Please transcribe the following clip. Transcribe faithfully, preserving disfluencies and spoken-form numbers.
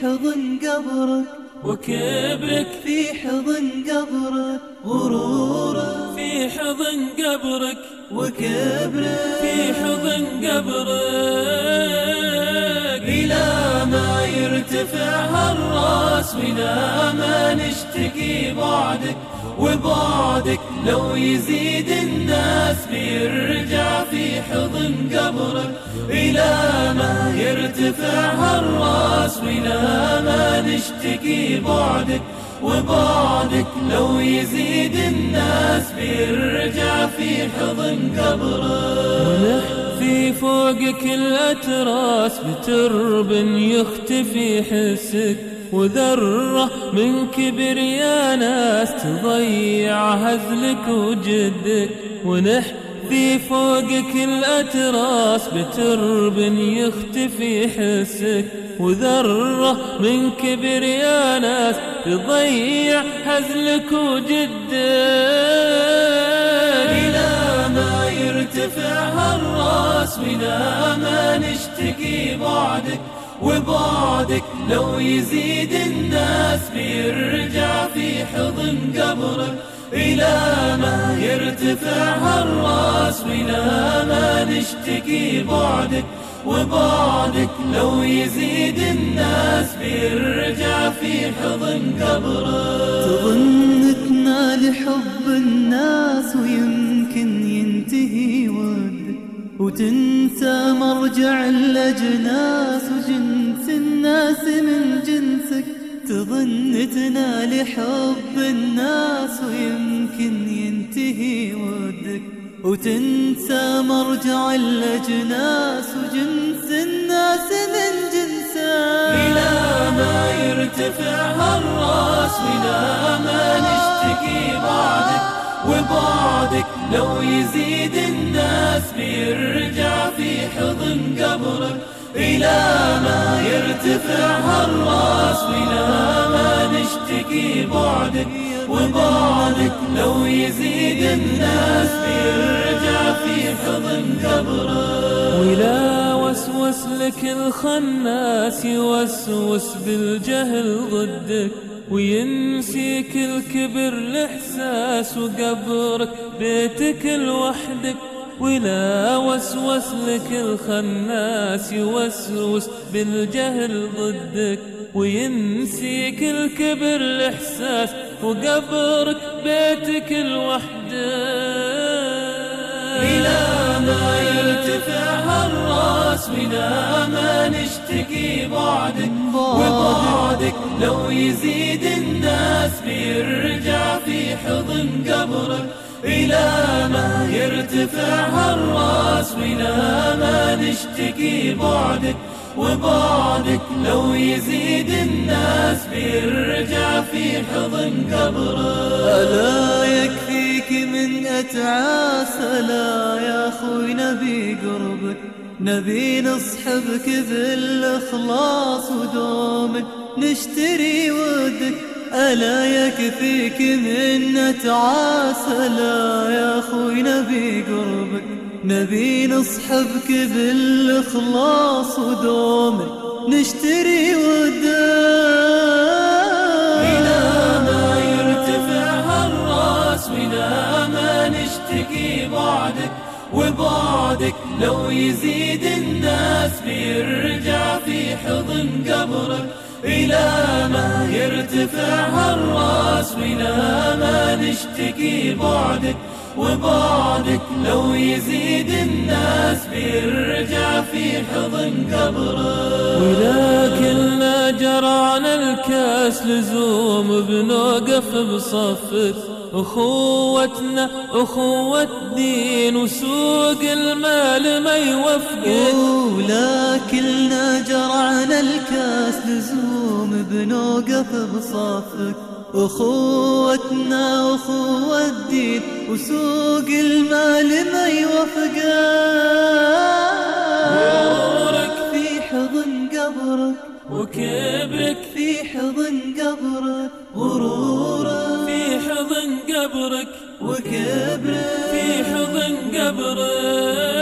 حضن قبرك، وكبرك في حضن قبرك، غرورك في حضن قبرك، وكبرك في حضن قبرك. إلى ما يرتفع هالراس وإلى ما نشتكي بعدك، وبعدك لو يزيد الناس بيرجع في حضن قبرك. إلى ما يرتفع هالراس وإلى ما نشتكي بعدك، وبعدك لو يزيد الناس بيرجع في حضن قبرك. ونحفي فوقك الأتراس بترب يختفي حسك، وذرة من كبر يا ناس تضيع هزلك وجدك. ونحفي فوقك الأتراس بترب يختفي حسك، وذرة من كبر يا ناس تضيع هزلك وجدك. إلى ما يرتفع هالراس وإلى ما نشتكي بعدك، وبعدك لو يزيد الناس بيرجع في حضن قبرك. إلى ما يرتفع هالراس وإلى ما نشتكي بعدك، وبعدك لو يزيد الناس بيرجع في حضن قبرك. تظن تنال حب الناس ويمكن ينتهي ودك، وتنسى مرجع الأجناس وجنس الناس من جنسك. تظن تنال حب الناس ويمكن ينتهي ودك، وتنسى مرجع الأجناس وجنس الناس من جنسك. إلى ما يرتفع هالراس وإلى ما نشتكي بعدك، وبعدك لو يزيد الناس بيرجع في حضن قبرك. إلى ما يرتفع هالراس وإلى ما نشتكي بعدك، وبعدك لو يزيد الناس بيرجع في حضن قبرك. ولا وسوس لك الخناس يوسوس بالجهل ضدك، وينسيك الكبر الإحساس وقبرك بيتك لوحدك. ولا وسوس لك الخناس يوسوس بالجهل ضدك، وينسيك الكبر الإحساس وقبرك بيتك لوحدك. إلى ما يرتفع هالراس وإلى ما نشتكي بعدك، وبعدك لو يزيد الناس بيرجع في حضن قبرك. إلى ما يرتفع هالراس وإلى ما نشتكي بعدك، وبعدك لو يزيد الناس بيرجع في حضن قبرك. ألا يكفيك من أتعاس، ألا يا أخوي نبي قربك، نبي نصحبك بالإخلاص ودوم نشتري ودك. ألا يكفيك من أتعاس، ألا يا أخوي نبي قربك، نبي نصحبك بالإخلاص ودوم نشتري ودك. إلى ما يرتفع هالراس وإلى ما نشتكي بعدك، وبعدك لو يزيد الناس بيرجع في حضن قبرك. إلى ما يرتفع هالراس وإلى ما نشتكي بعدك، وبعدك لو يزيد الناس بيرجع في حضن قبرك. ولكننا جرعنا الكاس لزوم بنوقف بصفك، أخوتنا أخوة دين وسوق المال ما يوفقك. ولكننا جرعنا الكاس لزوم بنوقف بصفك، أخوتنا أخوة الدين وسوق المال ما يوفقك. غرورك في حضن قبرك، وكبرك في حضن قبرك، غرورك في حضن قبرك، وكبرك في حضن قبرك.